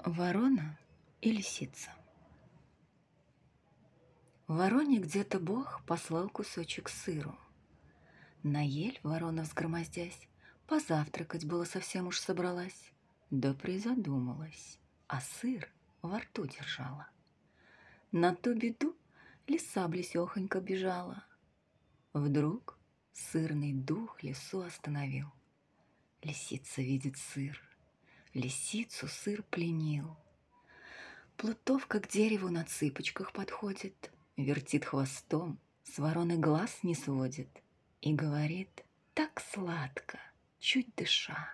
Ворона и лисица. Вороне где-то Бог послал кусочек сыру. На ель ворона, взгромоздясь, позавтракать было совсем уж собралась, да призадумалась, а сыр во рту держала. На ту беду лиса блесёхонько бежала. Вдруг сырный дух лису остановил. Лисица видит сыр, лисицу сыр пленил. Плутовка к дереву на цыпочках подходит, вертит хвостом, с вороны глаз не сводит и говорит так сладко, чуть дыша: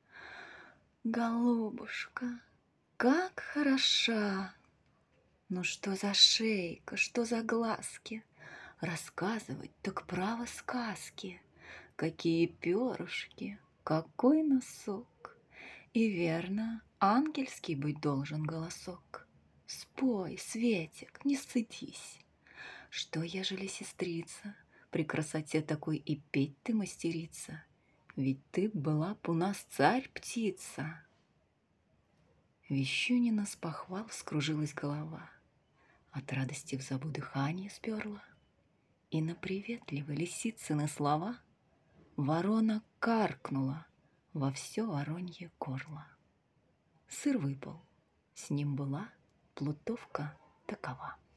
«Голубушка, как хороша! Ну что за шейка, что за глазки? Рассказывать так право сказки. Какие перышки, какой носок! И верно, ангельский быть должен голосок. Спой, Светик, не стыдись. Что, ежели сестрица, при красоте такой и петь ты мастерица? Ведь ты была б у нас царь-птица». Вещунина с похвал скружилась голова, от радости в забу дыхание сперла, и на приветливые лисицыны слова ворона каркнула во все воронье горло. Сыр выпал, с ним была плутовка такова.